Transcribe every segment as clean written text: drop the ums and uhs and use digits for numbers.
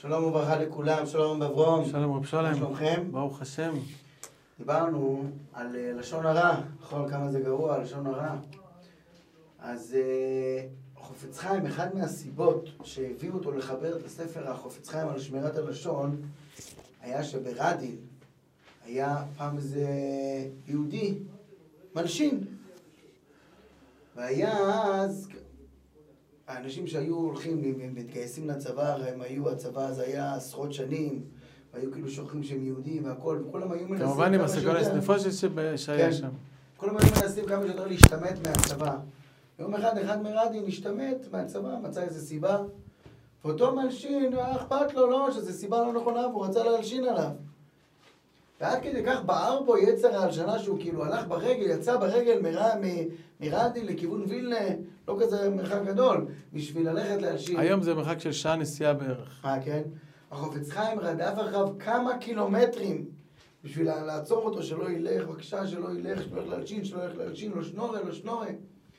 שלום וברכה לכולם, שלום אברום. שלום רב שלם. מה שלומכם? ברוך השם. דיברנו על לשון הרע, נכון כמה זה גרוע, לשון הרע. אז חופץ חיים, אחד מהסיבות שהביאו אותו לחבר את הספר החופץ חיים על שמירת הלשון, היה שברדיל היה פעם איזה יהודי מלשין. והיה אז האנשים שהיו הולכים ומתגייסים לצבא, הם היו, הצבא אז היה עשרות שנים, והיו כאילו שוכחים שהם יהודים והכל, וכולם היו מנסים כמובן עם הסגולת נפושת שהיה שם. כולם היו מנסים כמה שיותר להשתמט מהצבא. יום אחד מרדי נשתמט מהצבא, מצא איזו סיבה, ואותו מלשין, אכפת לו, לא, שזו סיבה לא נכונה, והוא רצה להלשין עליו. ועד כדי כך בער בו יצר ההלשנה שהוא כאילו הלך ברגל, יצא ברגל מרדי לכיוון וילנה, לא כזה מרחק גדול, בשביל ללכת להלשין. היום זה מרחק של שעה נסיעה בערך. כן? החופץ חיים רדף אחריו כמה קילומטרים בשביל לעצור אותו, שלא ילך, בבקשה, שלא ילך, שלא ילך להלשין, לא שנורה.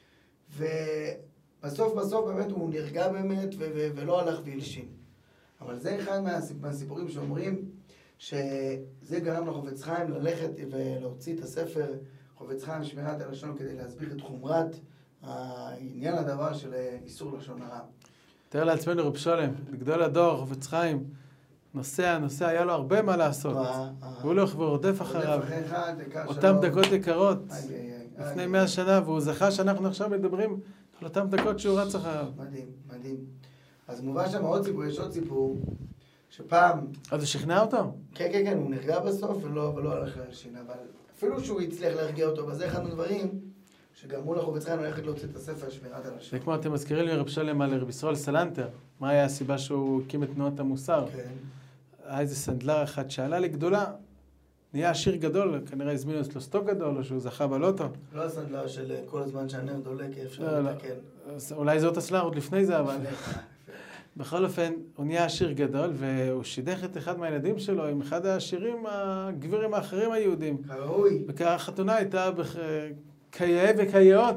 ובסוף באמת הוא נרגע באמת ולא הלך והלשין. אבל זה אחד מהסיפורים שאומרים שזה גרם לחופץ חיים ללכת ולהוציא את הספר חופץ חיים שמירת הלשון כדי להסביר את חומרת העניין הדבר של איסור לשון הרע. תאר לעצמנו רב שלם, בגדול הדור, חופץ חיים, נוסע, היה לו הרבה מה לעשות. הוא הולך ורודף אחריו. אותם דקות יקרות, לפני 100 שנה, והוא זכה שאנחנו עכשיו מדברים על אותם דקות שהוא רץ אחריו. מדהים. אז מובא שם עוד סיפור, יש עוד סיפור, שפעם... אז הוא שכנע אותו? כן, הוא נרגע בסוף ולא הלך להלשין, אבל אפילו שהוא הצליח להרגיע אותו, וזה אחד הדברים שגרמו לחופץ חיים ללכת להוציא את הספר שמירת הלשון. זה כמו אתם מזכירים לי רב שלם על רב ישראל סלנטר, מה היה הסיבה שהוא הקים את תנועת המוסר? כן. היה איזה סנדלר אחד שעלה לגדולה, נהיה עשיר גדול, כנראה הזמינו אצלו סטוק גדול, או שהוא זכה בלוטו. לא הסנדלר של כל הזמן שהנר דולק, אפשר לתקן. אולי זאת הסלר עוד לפני זה, אבל... בכל אופן, הוא נהיה עשיר גדול, והוא שידך את אחד מהילדים שלו עם אחד העשירים הגבירים האחרים היהודים. כראוי. והחתונה הייתה כיאה וכיאות.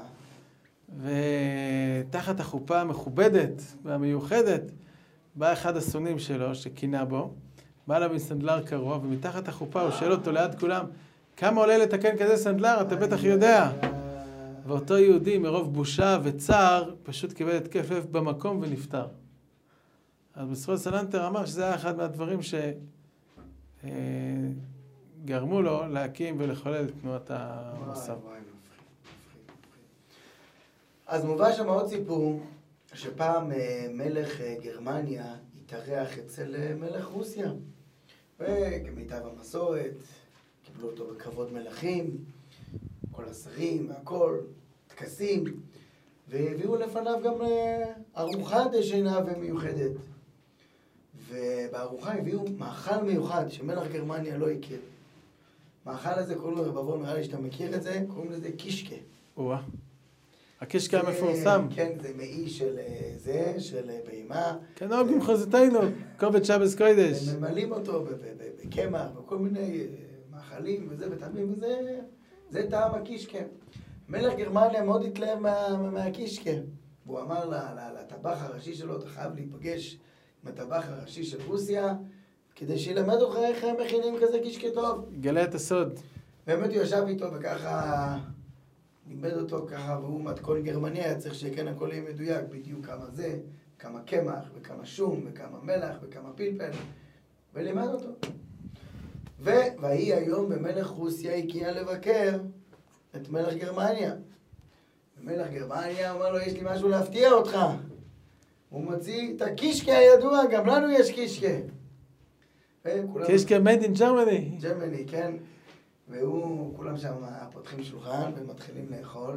ותחת החופה המכובדת והמיוחדת, בא אחד הסונים שלו שכינה בו, בא לה מסנדלר קרוב, ומתחת החופה הוא שואל אותו ליד כולם, כמה עולה לתקן כזה סנדלר? אתה בטח יודע. ואותו יהודי מרוב בושה וצער פשוט קיבל התקף לב במקום ונפטר. אז ישראל סלנטר אמר שזה היה אחד מהדברים שגרמו לו להקים ולחולל את תנועת המוסר. אז מובא שם עוד סיפור שפעם מלך גרמניה התארח אצל מלך רוסיה, וכמיטב המסורת קיבלו אותו בכבוד מלכים, כל השרים והכל, טקסים, והביאו לפניו גם ארוחה דשנה ומיוחדת. ובארוחה הביאו מאכל מיוחד שמלך גרמניה לא הכיר. מאכל הזה קוראים לו רבבון, נראה לי שאתה מכיר את זה, קוראים לזה קישקה. הקישקה המפורסם. כן, זה מעי של זה, של בהמה. כן, נוהגים חזותינו, כובד שבס קודש. ממלאים אותו בקמח, בכל מיני מאכלים וזה, וטעמים, וזה טעם הקישקה. מלך גרמניה מאוד התלהב מהקישקה. והוא אמר לטבח הראשי שלו, אתה חייב להיפגש עם הטבח הראשי של רוסיה, כדי שילמד אותך איך הם מכינים כזה קישקה טוב. גלה את הסוד. באמת הוא ישב איתו וככה, לימד אותו ככה, והוא מתכון גרמניה, היה צריך שכן הכל יהיה מדויק, בדיוק כמה זה, כמה קמח, וכמה שום, וכמה מלח, וכמה פלפל, ולימד אותו. והיא היום במלך רוסיה הגיעה לבקר את מלך גרמניה. ומלך גרמניה אומר לו, יש לי משהו להפתיע אותך. הוא מוציא את הקישקה הידוע, גם לנו יש קישקה. קישקה made in Germany. ג'רמני, כן. כולם שם פותחים שולחן ומתחילים לאכול.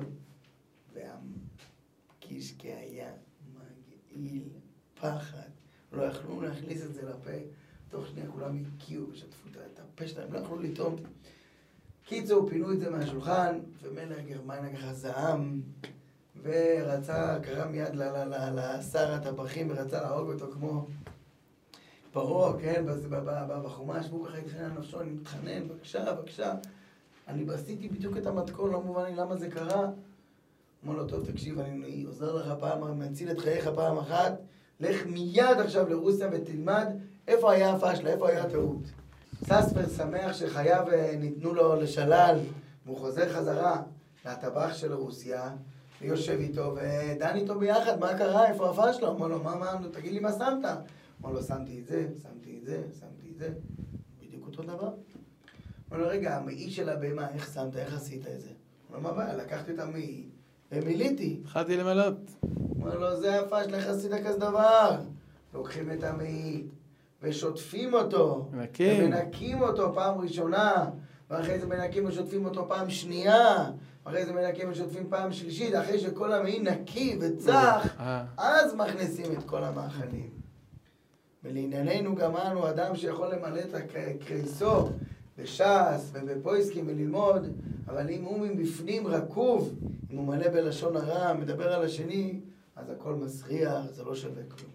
והקישקה היה מגעיל, פחד. לא יכלו להכניס את זה לפה. תוך שנייה כולם הקיעו ושטפו את הפה שלהם, לא יכלו לטעום. קיצור, פינו את זה מהשולחן, ומלך גרמניה ככה זעם, ורצה, קרא מיד לשר הטבחים, ורצה להרוג אותו כמו פרעה, כן, בחומש, והוא ככה התחנן על נפשו, אני מתחנן, בבקשה, אני עשיתי בדיוק את המתכון, לא מובן לי למה זה קרה. אמר לו, טוב, תקשיב, אני עוזר לך פעם, מציל את חייך פעם אחת, לך מיד עכשיו לרוסיה ותלמד איפה היה הפשלה, איפה היה הטעות. סספר שמח שחייו ניתנו לו לשלל, והוא חוזר חזרה לטבח של רוסיה, ויושב איתו ודן איתו ביחד, מה קרה, איפה הפשלה? אומר לו, מה, תגיד לי מה שמת? אומר לו, שמתי את זה, שמתי את זה, שמתי את זה. בדיוק אותו דבר. אומר לו, רגע, המעי של הבהמה, איך שמת, איך עשית את זה? אומר לו, מה בעיה, לקחתי את המעי ומיליתי. התחלתי למלות. אומר לו, זה הפשלה, איך עשית כזה דבר? לוקחים את המעי ושוטפים אותו. ומנקים אותו פעם ראשונה, ואחרי זה מנקים ושוטפים אותו פעם שנייה, ואחרי זה מנקים ושוטפים פעם שלישית, אחרי שכל המעי נקי וצח, אז מכניסים את כל המאכלים. ולענייננו גם אנו אדם שיכול למלא את הקריסו בש"ס ובפויסקים וללמוד, אבל אם הוא מבפנים רקוב, אם הוא מלא בלשון הרע, מדבר על השני, אז הכל מסריח, זה לא שווה כלום.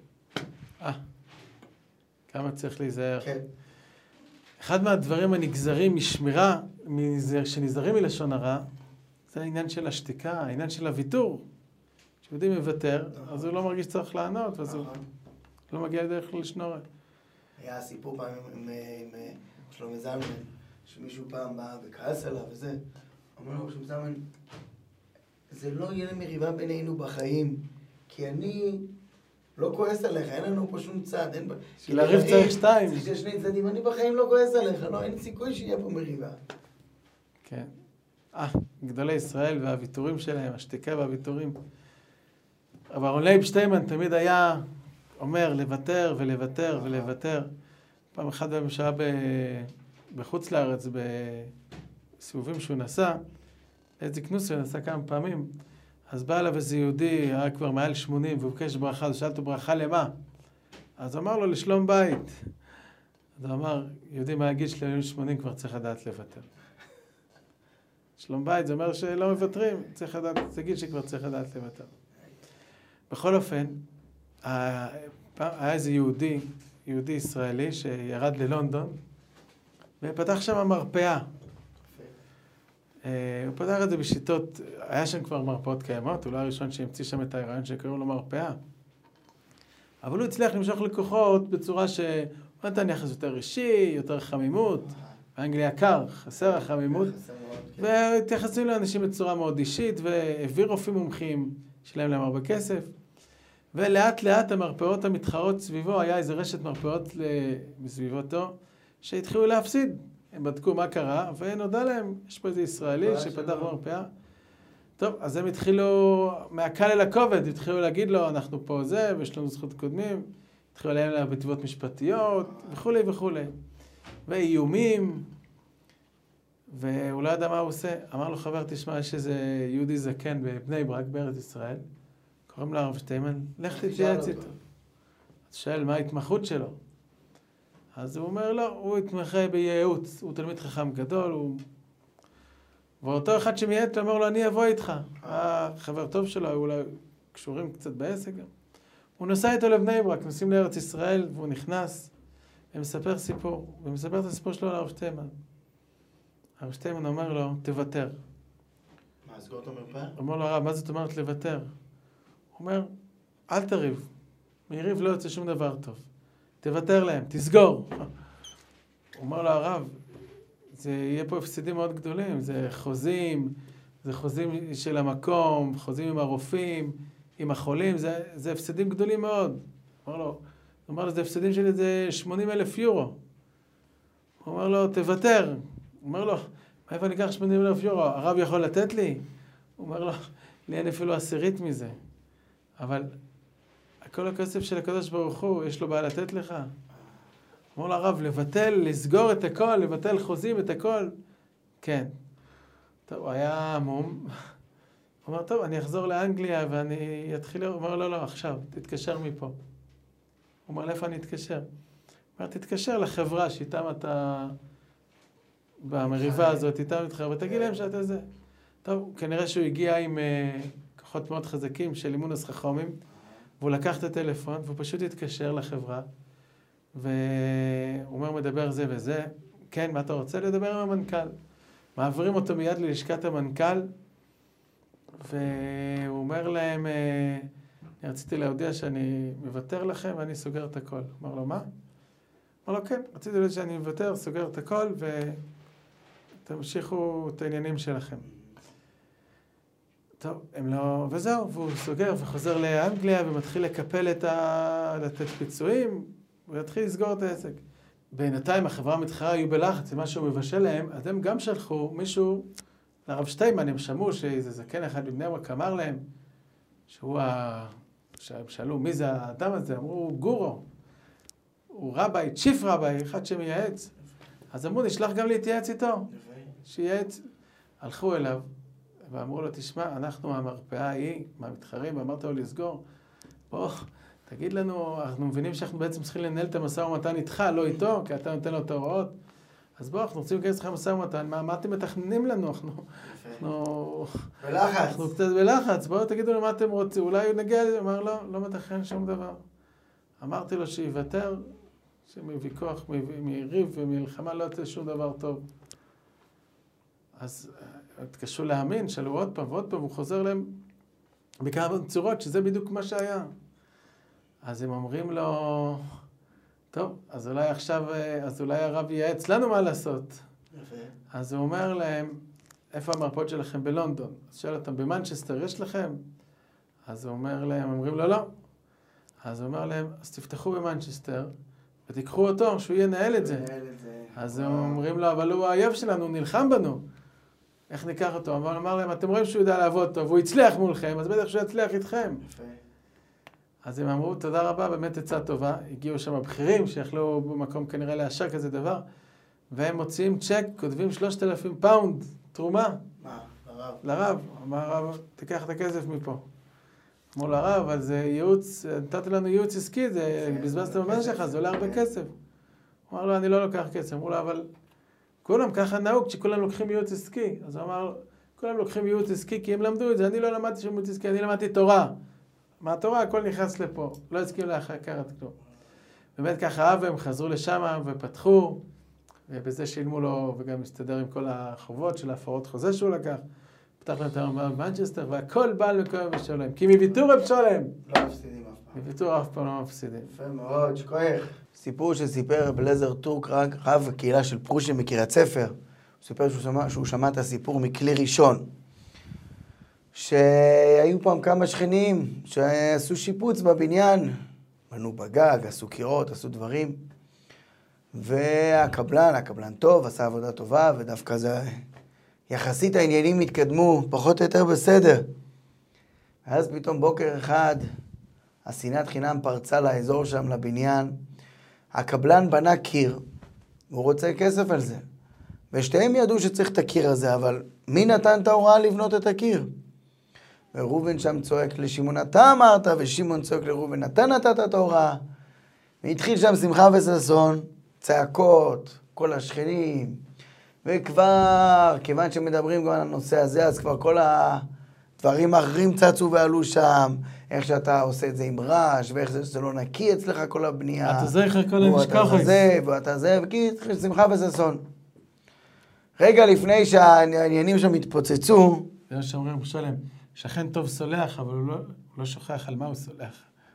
כמה צריך להיזהר. כן. אחד מהדברים הנגזרים משמירה, שנזהרים מלשון הרע, זה העניין של השתיקה, העניין של הוויתור. כשיהודי מוותר, אז הוא לא מרגיש שצריך לענות, ואז הוא לא מגיע לדרך לשנורת. היה סיפור פעם עם שלומי זלמן, שמישהו פעם בא וכעס עליו וזה. אמר לו, שלומי זלמן, זה לא יהיה מריבה בינינו בחיים, כי אני לא כועס עליך, אין לנו פה שום צד, אין... להריב צריך שתיים. יש שני צדדים, אני בחיים לא כועס עליך, לא, אין סיכוי שיהיה פה מריבה. כן. גדולי ישראל והוויתורים שלהם, השתיקה והוויתורים. אבל אהרון לייב שטיימן תמיד היה אומר לוותר ולוותר ולוותר. פעם אחת בממשלה בחוץ לארץ, בסיבובים שהוא נסע, איזה כנוס הוא נסע כמה פעמים, אז בא אליו איזה יהודי, היה כבר מעל 80, והוא בקש ברכה, אז שאל אותו ברכה למה? אז אמר לו, לשלום בית. אז הוא אמר, יהודי מהגיל של 80 כבר צריך לדעת לוותר. שלום בית, זה אומר שלא מוותרים, צריך לדעת, זה גיל שכבר צריך לדעת לוותר. בכל אופן, היה איזה יהודי ישראלי שירד ללונדון, ופתח שם מרפאה. הוא פתח את זה בשיטות, היה שם כבר מרפאות קיימות, הוא לא הראשון שהמציא שם את הרעיון שקראו לו מרפאה. אבל הוא הצליח למשוך לקוחות בצורה שהוא נתן יחס יותר אישי, יותר חמימות. באנגליה קר, חסר החמימות. והתייחסים לאנשים בצורה מאוד אישית, והביא רופאים מומחים, שלהם להם הרבה כסף. ולאט לאט המרפאות המתחרות סביבו, היה איזה רשת מרפאות מסביבותו, שהתחילו להפסיד. הם בדקו מה קרה, ונודע להם, יש פה איזה ישראלי שפתח מרפאה. טוב, אז הם התחילו, מהקל אל הכובד, התחילו להגיד לו, אנחנו פה זה, ויש לנו זכות קודמים, התחילו להם לה בתביעות משפטיות, וכו' וכו'. ואיומים, והוא לא ידע מה הוא עושה. אמר לו, חבר, תשמע, יש איזה יהודי זקן בבני ברק, בארץ ישראל, קוראים לה הרב שטיימן, לך תתייעץ איתו. אז שואל, מה ההתמחות שלו? אז הוא אומר, לא, הוא התמחה בייעוץ, הוא תלמיד חכם גדול, ואותו אחד שמייעץ לו, אומר לו, אני אבוא איתך. החבר טוב שלו, היו אולי קשורים קצת בעסק גם. הוא נוסע איתו לבני ברק, נוסעים לארץ ישראל, והוא נכנס, ומספר סיפור, ומספר את הסיפור שלו לרב שטיימן. הרב שטיימן אומר לו, תוותר. מה, סגור את המרפאה? הוא אומר לו, הרב, מה זאת אומרת לוותר? הוא אומר, אל תריב, מיריב לא יוצא שום דבר טוב. תוותר להם, תסגור. הוא אומר לו, הרב, זה יהיה פה הפסדים מאוד גדולים, זה חוזים של המקום, חוזים עם הרופאים, עם החולים, זה הפסדים גדולים מאוד. הוא אומר לו, זה הפסדים של איזה 80,000 יורו. הוא אומר לו, תוותר. הוא אומר לו, מאיפה אני אקח 80,000 יורו? הרב יכול לתת לי? הוא אומר לו, לי אין אפילו 10 מזה. אבל כל הכסף של הקדוש ברוך הוא, יש לו בעיה לתת לך. אומר לו הרב, לבטל, לסגור את הכל, לבטל חוזים את הכל. כן. טוב, הוא היה עמום. הוא אומר, טוב, אני אחזור לאנגליה ואני אתחיל... הוא אומר, לא, עכשיו, תתקשר מפה. הוא אומר, לאיפה אני אתקשר? הוא אומר, תתקשר לחברה שאיתם אתה... במריבה הזאת, איתם איתך, ותגיד להם שאתה זה. טוב, כנראה שהוא הגיע עם כוחות מאוד חזקים של לימונס חכמים, והוא לקח את הטלפון, והוא פשוט התקשר לחברה, והוא אומר, מדבר זה וזה, כן, מה אתה רוצה? לדבר עם המנכ"ל. מעבירים אותו מיד ללשכת המנכ"ל, והוא אומר להם, אני רציתי להודיע שאני מוותר לכם ואני סוגר את הכל. אמר לו, מה? אמר לו, כן, רציתי להודיע שאני מוותר, סוגר את הכל ותמשיכו את העניינים שלכם. טוב, הם לא... וזהו, והוא סוגר וחוזר לאנגליה ומתחיל לקפל לתת פיצויים, ויתחיל לסגור את העסק. בינתיים החברה המתחרה היו בלחץ, מה שהוא מבשל להם, אז הם גם שלחו מישהו, לרב שטיימן, הם שמעו שאיזה זקן אחד בבני ברק אמר להם, שהם שאלו מי זה האדם הזה, אמרו גורו, הוא רביי, צ'יף רביי, אחד שמייעץ. אז אמרו, נשלח גם להתייעץ איתו, שייעץ. הלכו אליו ואמרו לו, תשמע, אנחנו המרפאה ההיא, מהמתחרים, ואמרת לו לסגור, בוא, תגיד לנו, אנחנו מבינים שאנחנו בעצם צריכים לנהל את המשא ומתן איתך, לא איתו, כי אתה נותן לו את ההוראות. אז בוא, אנחנו רוצים להיכנס לך משא ומתן, מה אתם מתכננים לנו? אנחנו בלחץ. אנחנו קצת בלחץ, בואו תגידו לו מה אתם רוצים, אולי נגיע לזה, אמר לא מתכנן שום דבר. אמרתי לו שיוותר, שמוויכוח, מריב ומלחמה לא יוצא שום דבר טוב. אז התקשו להאמין, שאלו עוד פעם ועוד פעם, הוא חוזר להם בכמה צורות, שזה בדיוק מה שהיה. אז הם אומרים לו, טוב, אז אולי עכשיו, אז אולי הרב ייעץ לנו מה לעשות. אז הוא אומר להם, איפה המרפאות שלכם בלונדון? אז שואל אותם, במנצ'סטר יש לכם? אז הוא אומר להם, אומרים לו לא. אז הוא אומר להם, אז תפתחו במנצ'סטר, ותיקחו אותו, שהוא ינהל את זה. אז הם אומרים לו, אבל הוא האויב שלנו, הוא נלחם בנו. איך ניקח אותו? אבל הוא אמר להם, אתם רואים שהוא יודע לעבוד טוב, והוא הצליח מולכם, אז בטח שהוא יצליח איתכם. אז הם אמרו, תודה רבה, באמת עצה טובה. הגיעו שם הבכירים שיכלו במקום כנראה לאשר כזה דבר, והם מוציאים צ'ק, כותבים 3,000 פאונד, תרומה. מה? לרב. לרב. אמר הרב, תיקח את הכסף מפה. אמרו לרב, אבל זה ייעוץ, נתת לנו ייעוץ עסקי, זה בזבזת במה שלך, זה עולה הרבה כסף. הוא אמר לו, אני לא לוקח כסף. אמרו לו, אבל כולם ככה נהוג, שכולם לוקחים ייעוץ עסקי. אז הוא אמר, כולם לוקחים ייעוץ עסקי, כי הם למדו את זה, אני לא למדתי שם ייעוץ עסקי, אני למדתי תורה. מהתורה הכל נכנס לפה, לא הסכים לקחת כלום. באמת ככה אהב, הם חזרו לשם ופתחו, ובזה שילמו לו וגם הסתדר עם כל החובות של ההפרות חוזה שהוא לקח. פתח להם את המרפאה במנצ'סטר, והכל בא למקום בשולם. כי מוויתור הם שולם. לא מפסידים אף פעם. מוויתור אף פעם לא מפסידים. יפה מאוד, שכוח. סיפור שסיפר בלזר טורק, רב הקהילה של פרושים מקריית ספר. הוא סיפר שהוא שמע את הסיפור מכלי ראשון. שהיו פעם כמה שכנים שעשו שיפוץ בבניין. בנו בגג, עשו קירות, עשו דברים. והקבלן טוב, עשה עבודה טובה, ודווקא זה יחסית העניינים התקדמו, פחות או יותר בסדר. ואז פתאום בוקר אחד, השנאת חינם פרצה לאזור שם, לבניין. הקבלן בנה קיר, והוא רוצה כסף על זה. ושתיהם ידעו שצריך את הקיר הזה, אבל מי נתן את ההוראה לבנות את הקיר? ורובן שם צועק לשמעון, אתה אמרת, ושמעון צועק לרובן, אתה נתת את ההוראה. והתחיל שם שמחה וששון, צעקות, כל השכנים, וכבר, כיוון שמדברים גם על הנושא הזה, אז כבר כל הדברים האחרים צצו ועלו שם, איך שאתה עושה את זה עם רעש, ואיך זה לא נקי אצלך כל הבנייה. אתה זה איך כל המשכחת. ואתה זה, וכי שמחה וששון. רגע לפני שהעניינים שם התפוצצו, זה שאומרים שלם, שכן טוב סולח, אבל הוא לא שוכח על מה הוא סולח.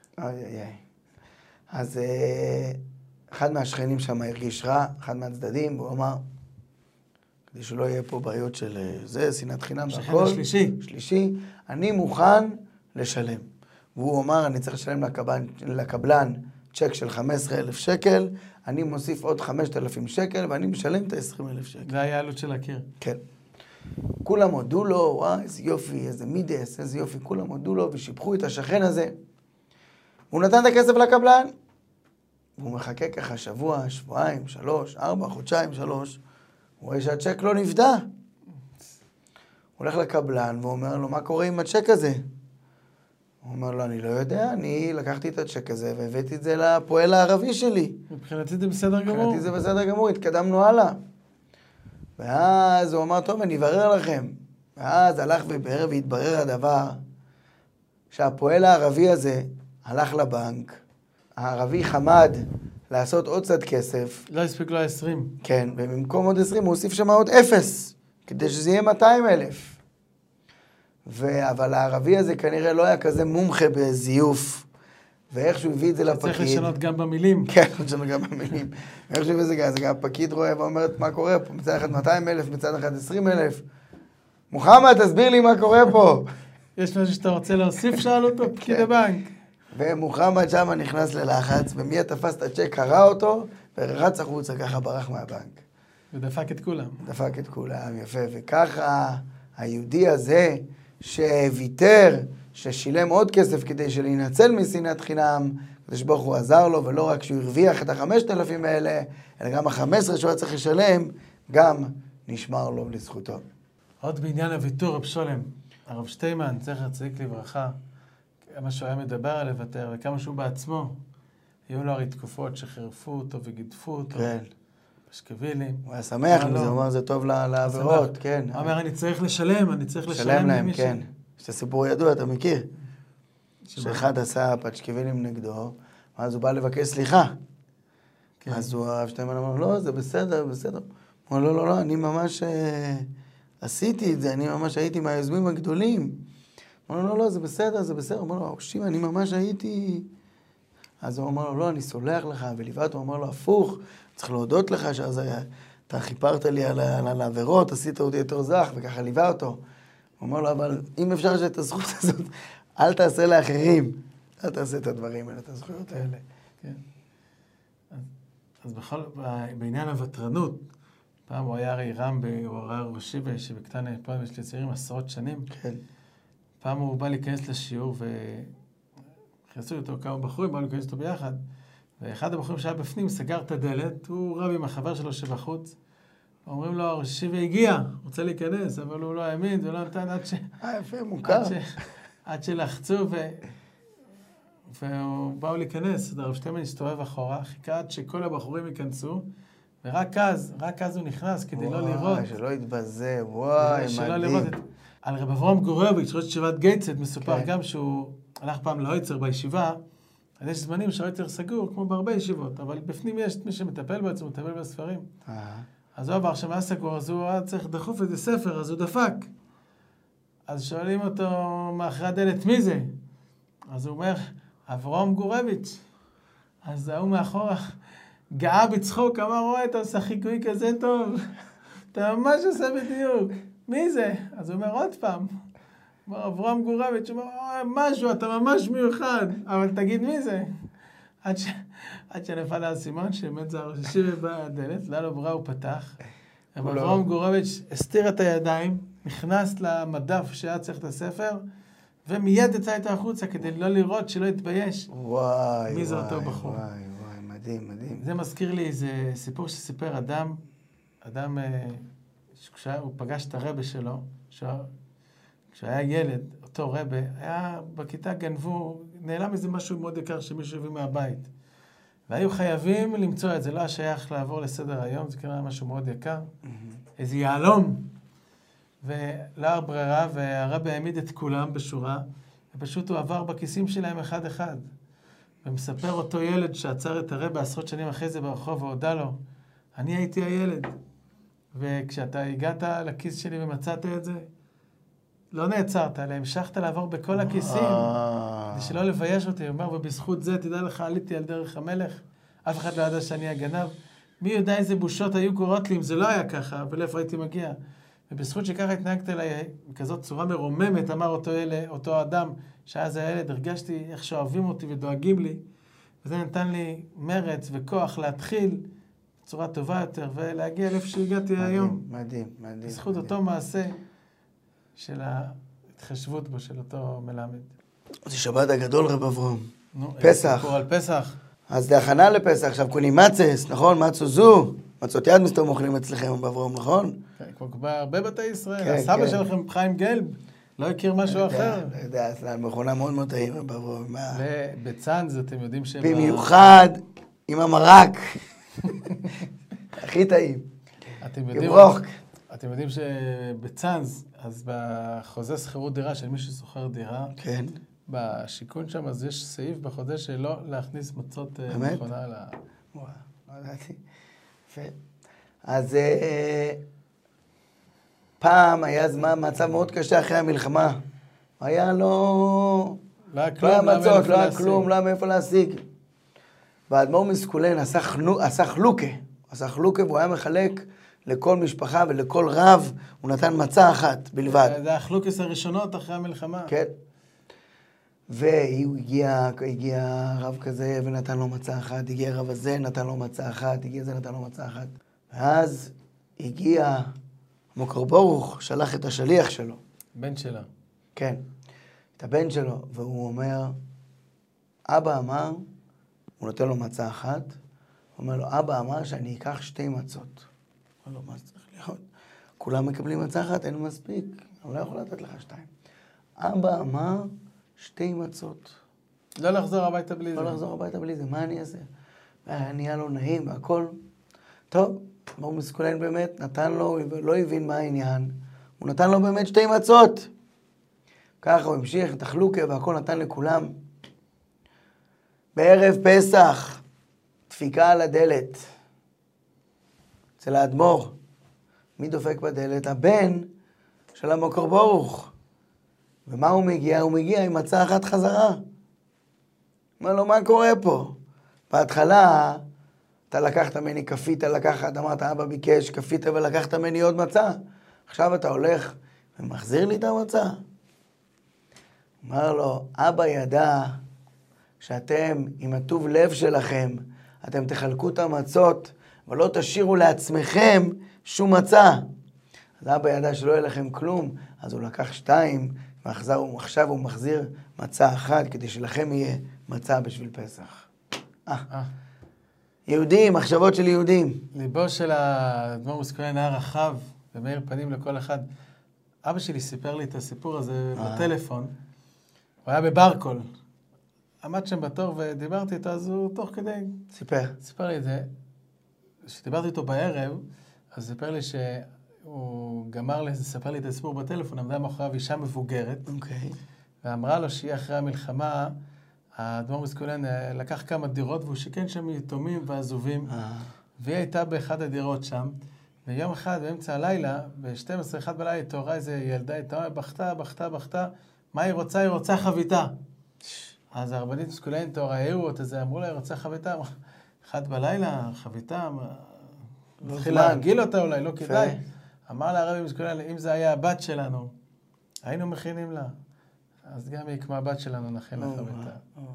אז אחד מהשכנים שם הרגיש רע, אחד מהצדדים, והוא אמר, כדי שלא יהיה פה בעיות של זה, שנאת חינם והכל. השכן שלישי, אני מוכן לשלם. והוא אמר, אני צריך לשלם לקבלן צ'ק של 15,000 שקל, אני מוסיף עוד 5,000 שקל, ואני משלם את ה-20,000 שקל. זה היה העלות של הקיר. כן. כולם הודו לו, וואי, איזה יופי, איזה מידס, איזה יופי, כולם הודו לו ושיבחו את השכן הזה. הוא נתן את הכסף לקבלן, והוא מחכה ככה שבוע, שבועיים, 3, 4, חודשיים, 3, הוא רואה שהצ'ק לא נפדה. הוא הולך לקבלן ואומר לו, מה קורה עם הצ'ק הזה? הוא אומר לו, אני לא יודע, אני לקחתי את הצ'ק הזה והבאתי את זה לפועל הערבי שלי. מבחינתי זה בסדר גמור. מבחינתי זה בסדר גמור, התקדמנו הלאה. ואז הוא אמר, טוב, אני אברר לכם. ואז הלך וברר והתברר הדבר שהפועל הערבי הזה הלך לבנק, הערבי חמד לעשות עוד קצת כסף. לא הספיק לו 20. כן, ובמקום עוד 20 הוא הוסיף שם עוד 0, כדי שזה יהיה 200,000. אבל הערבי הזה כנראה לא היה כזה מומחה בזיוף, ואיך שהוא הביא את זה לפקיד. צריך לשנות גם במילים. כן, לשנות גם במילים. ואיך שהוא הביא את זה, אז גם הפקיד רואה ואומרת, מה קורה פה? מצד אחד 200,000, מצד אחד 20,000. מוחמד, תסביר לי מה קורה פה. יש משהו שאתה רוצה להוסיף, שאל אותו, פקיד הבנק. ומוחמד שם נכנס ללחץ, ומיד תפס את הצ'ק, קרא אותו, ורץ החוצה, ככה ברח מהבנק. ודפק את כולם. דפק את כולם, יפה. וככה היהודי הזה שוויתר, ששילם עוד כסף כדי שלהינצל משנאת חינם, כדי שברוך הוא עזר לו, ולא רק שהוא הרוויח את 5,000 האלה, אלא גם 15 שהוא היה צריך לשלם, גם נשמר לו לזכותו. עוד בעניין הוויתור, רב שולם, הרב שטיימן, זכר צדיק לברכה, כמה שהוא היה מדבר על לוותר, וכמה שהוא בעצמו, היו לו הרי תקופות שחירפו אותו וגידפו אותו. כן. פשקווילים. הוא היה שמח עם זה, הוא אמר, זה טוב לעבירות, כן. הוא אומר, אני צריך לשלם, אני צריך לשלם להם, כן. יש את הסיפור ידוע, אתה מכיר? שאחד עשה פשקווילים נגדו, ואז הוא בא לבקש סליחה. אז הוא הרב שטיימן אמר, לא, זה בסדר, בסדר. הוא אמר, לא, אני ממש עשיתי את זה, אני ממש הייתי מהיוזמים הגדולים. הוא אמר, לא, זה בסדר, זה בסדר. הוא אמר לו, שימה, אני ממש הייתי... אז הוא אמר לו, לא, אני סולח לך, וליווה אותו, הוא אמר לו, הפוך, צריך להודות לך, שאז אתה חיפרת לי על העבירות, עשית אותי יותר זך, וככה ליווה אותו. הוא אמר לו, אבל אם אפשר שאת הזכות הזאת, אל תעשה לאחרים, אל תעשה את הדברים האלה, את הזכויות האלה. כן. אז בעניין הוותרנות, פעם הוא היה הרי רם, הוא היה ראשי שבקטן פעם יש לצעירים 10 שנים. כן. פעם הוא בא להיכנס לשיעור ונכנסו איתו כמה בחורים, באו להיכנס איתו ביחד. ואחד הבחורים שהיה בפנים סגר את הדלת, הוא רב עם החבר שלו שבחוץ. אומרים לו, הראשי והגיע, רוצה להיכנס, אבל הוא לא האמין, ולא נתן יפה, מוכר. עד שלחצו והוא באו להיכנס. הרב שטיימן הסתובב אחורה, חיכה עד שכל הבחורים ייכנסו, ורק אז הוא נכנס כדי לא לראות. וואי, שלא יתבזה, וואי, מדהים. על רב אברהם גורביץ', ראש ישיבת גייצד, מסופר גם שהוא הלך פעם לאויצר בישיבה, אז יש זמנים שהאויצר סגור, כמו בהרבה ישיבות, אבל בפנים יש מי שמטפל בעצמו, מטפל בספרים. אז הוא עבר שם היה סגור, אז הוא היה צריך דחוף איזה ספר, אז הוא דפק. אז שואלים אותו מאחרי הדלת, מי זה? אז הוא אומר, אברהם גורביץ'. אז ההוא מאחורה גאה בצחוק, אמר, רואה, אתה עושה חיקוי כזה טוב. אתה ממש עושה בדיוק. מי זה? אז הוא אומר, עוד פעם. אמר, אברהם גורביץ', הוא אומר, משהו, אתה ממש מיוחד. אבל תגיד מי זה? עד שנפל האסימון, שבאמת זה הראשי בדלת, לא ברא הוא פתח. אברהם גורביץ' הסתיר את הידיים, נכנס למדף שהיה צריך את הספר, ומיד יצא איתו החוצה כדי לא לראות, שלא יתבייש. וואי, מי זה אותו בחור. וואי, מדהים, מדהים. זה מזכיר לי איזה סיפור שסיפר אדם, כשהוא פגש את הרבא שלו, כשהיה ילד, אותו רבא, היה בכיתה גנבו, נעלם איזה משהו מאוד יקר שמישהו הביא מהבית. והיו חייבים למצוא את זה, לא היה שייך לעבור לסדר היום, זה כנראה משהו מאוד יקר. איזה יהלום. ולא היה ברירה, והרבא העמיד את כולם בשורה, ופשוט הוא עבר בכיסים שלהם אחד אחד. ומספר אותו ילד שעצר את הרבא 10 שנים אחרי זה ברחוב והודע לו, אני הייתי הילד. וכשאתה הגעת לכיס שלי ומצאת את זה, לא נעצרת, אלא המשכת לעבור בכל הכיסים, כדי שלא לבייש אותי. הוא אומר, ובזכות זה, תדע לך, עליתי על דרך המלך, אף אחד לא ידע שאני הגנב. מי יודע איזה בושות היו קורות לי אם זה לא היה ככה, ולאיפה הייתי מגיע. ובזכות שככה התנהגת אליי, בכזאת צורה מרוממת, אמר אותו אדם, שאז הילד, הרגשתי איך שאוהבים אותי ודואגים לי, וזה נתן לי מרץ וכוח להתחיל בצורה טובה יותר, ולהגיע לאיפה שהגעתי היום. מדהים. בזכות אותו מעשה של ההתחשבות בו, של אותו מלמד. זה שבת הגדול, רב אברהם. פסח. סיפור על פסח. אז זה הכנה לפסח, עכשיו קונים מצס, נכון? מצו זו. מצות יד מסתום אוכלים אצלכם, רב אברהם, נכון? כן, כבר הרבה בתי ישראל. הסבא שלכם, חיים גלב, לא הכיר משהו אחר. לא יודע, זה מכונה מאוד מאוד טעים, רב אברהם. בצאנז, אתם יודעים במיוחד עם המרק. הכי טעים. אתם יודעים שבצאנז, אז בחוזה שכירות דירה של מי ששוכר דירה, כן. בשיכון שם, אז יש סעיף בחוזה שלא להכניס מצות מכונה ל... וואו, לא ידעתי. יפה. אז פעם היה מצב מאוד קשה אחרי המלחמה. היה לו... לא היה לא היה כלום, מצות, לא היה כלום, לא היה מאיפה להשיג. והאדמו"ר מסקולן עשה חלוקה, והוא היה מחלק לכל משפחה ולכל רב, הוא נתן מצה אחת בלבד. זה החלוקס הראשונות אחרי המלחמה. כן. והוא הגיע רב כזה ונתן לו מצה אחת, הגיע רב הזה, נתן לו מצה אחת, הגיע זה, נתן לו מצה אחת. ואז הגיע מוקר ברוך, שלח את השליח שלו. בן שלה. כן, את הבן שלו, והוא אומר, אבא אמר, הוא נותן לו מצה אחת, הוא אומר לו, אבא אמר שאני אקח 2 מצות. הוא אומר לו, מה זה צריך להיות? כולם מקבלים מצה אחת, אין מספיק, אני לא יכול לתת לך 2. אבא אמר, 2 מצות. לא לחזור הביתה בלי זה. לא לחזור הביתה בלי זה, מה אני אעשה? נהיה לו נעים והכל. טוב, האדמו"ר מסקולן באמת נתן לו, לא הבין מה העניין, הוא נתן לו באמת 2 מצות. ככה הוא המשיך את החלוקה והכל נתן לכולם. בערב פסח, דפיקה על הדלת. אצל האדמו"ר. מי דופק בדלת? הבן של המוקר ברוך. ומה הוא מגיע? הוא מגיע עם מצה אחת חזרה. אומר לו, מה קורה פה? בהתחלה, אתה לקחת ממני, כפית לקחת, אמרת, אבא ביקש, כפית ולקחת ממני עוד מצה. עכשיו אתה הולך ומחזיר לי את המצה. אמר לו, אבא ידע שאתם, עם הטוב לב שלכם, אתם תחלקו את המצות, ולא תשאירו לעצמכם שום מצה. אז אבא ידע שלא יהיה לכם כלום, אז הוא לקח 2, ועכשיו הוא מחזיר מצה אחת, כדי שלכם יהיה מצה בשביל פסח. יהודים, מחשבות של יהודים. ליבו של האדמו"ר מסקולן היה רחב, ומאיר פנים לכל אחד. אבא שלי סיפר לי את הסיפור הזה בטלפון. הוא היה בברקול. עמד שם בתור ודיברתי איתו, אז הוא תוך כדי... סיפר לי את זה. כשדיברתי איתו בערב, אז סיפר לי שהוא גמר לספר לי את הסיפור בטלפון, עמדה מאחוריו אישה מבוגרת, ואמרה לו שהיא אחרי המלחמה, האדמו"ר מסקולן לקח כמה דירות, והוא שיכן שם יתומים ועזובים, והיא הייתה באחד הדירות שם, ויום אחד, באמצע הלילה, ב-12:01 בלילה, התעוררה איזו ילדה, בכתה, מה היא רוצה? היא רוצה חביתה. אז הרבנית מסקולן העירו אותה, אמרו לה, היא רוצה חביתה. 1 בלילה, חביתה, התחיל להרגיל אותה אולי, לא כדאי. אמר לה הרבי מסקולן, אם זה היה הבת שלנו, היינו מכינים לה. אז גם היא כמו הבת שלנו נכין לה חביתה.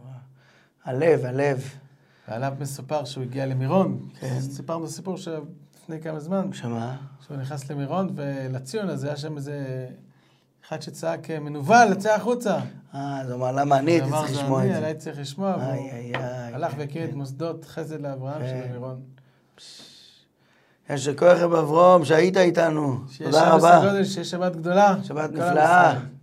הלב. ועליו מסופר שהוא הגיע למירון. סיפרנו סיפור שלפני כמה זמן. שמה? שהוא נכנס למירון, ולציון הזה היה שם איזה אחד שצעק מנוול, לצא החוצה. אז הוא אמר, למה אני הייתי צריך לשמוע את זה? אני צריך לשמוע, והוא הלך והקים את מוסדות חסד לאברהם של מירון. יישר כוח רב אברהם שהיית איתנו. תודה רבה. שיש שבת גדולה. שבת נפלאה.